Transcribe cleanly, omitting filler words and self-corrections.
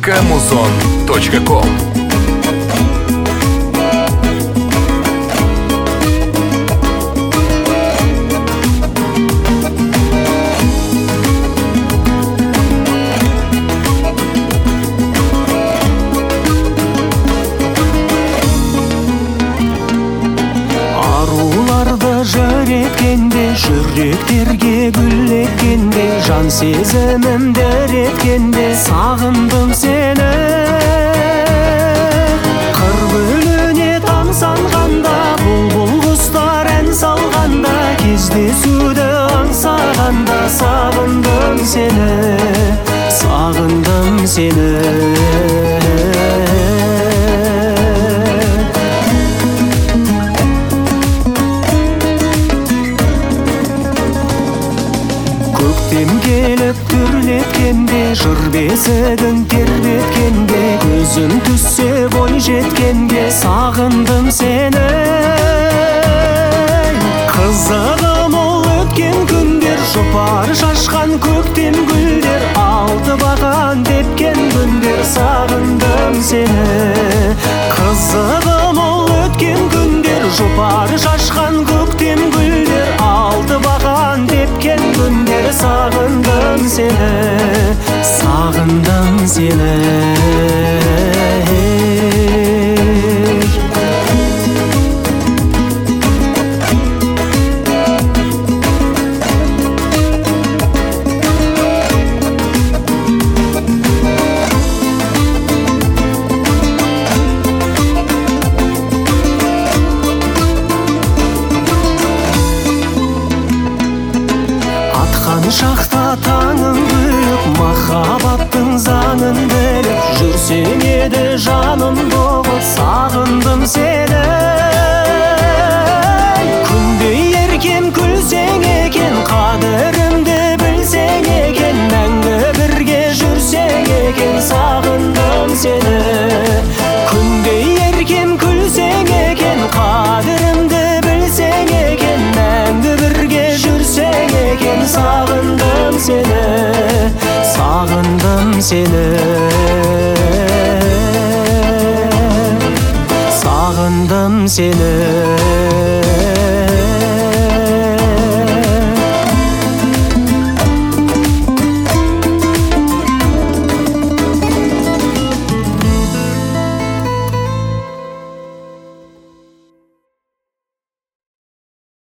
Kamuzon.com. Жүректерге гүл еккенде, жан сезімім дір еткенде, сағындым сені. Қыр гүліне тамсанғанда, бұлбұл құстар ән салғанда, кездесуді аңсағанда, сағындым сені, сағындым сені. Көктем келіп түрлеткенде, жыр бесігін тербеткенде, көзім түссе бой жеткенде, сағындым сені. Қызығым ол өткен күндер, жұпар шашқан көктем гүлдер, алты бақан тепкен күндер, сағындым сені. Қызығым ол өткен күндер, жұпар шашқан көктем гүлдер, алты бақан тепкен күндер, сағындым сені, сағындым сені. Шақта таңың күліп, махаббаттың заңын біліп, жүрсең еді жаным боғып, сағындым сені. Күндей еркем күлсең екен, қадірімді білсең екен, мәңгі бірге жүрсең екен, сағындым сені. Күндей еркем күлсең екен, қадірімді білсең екен, мәңгі бірге жүрсең екен, сағындым сені, сағындым сені, сағындым сені.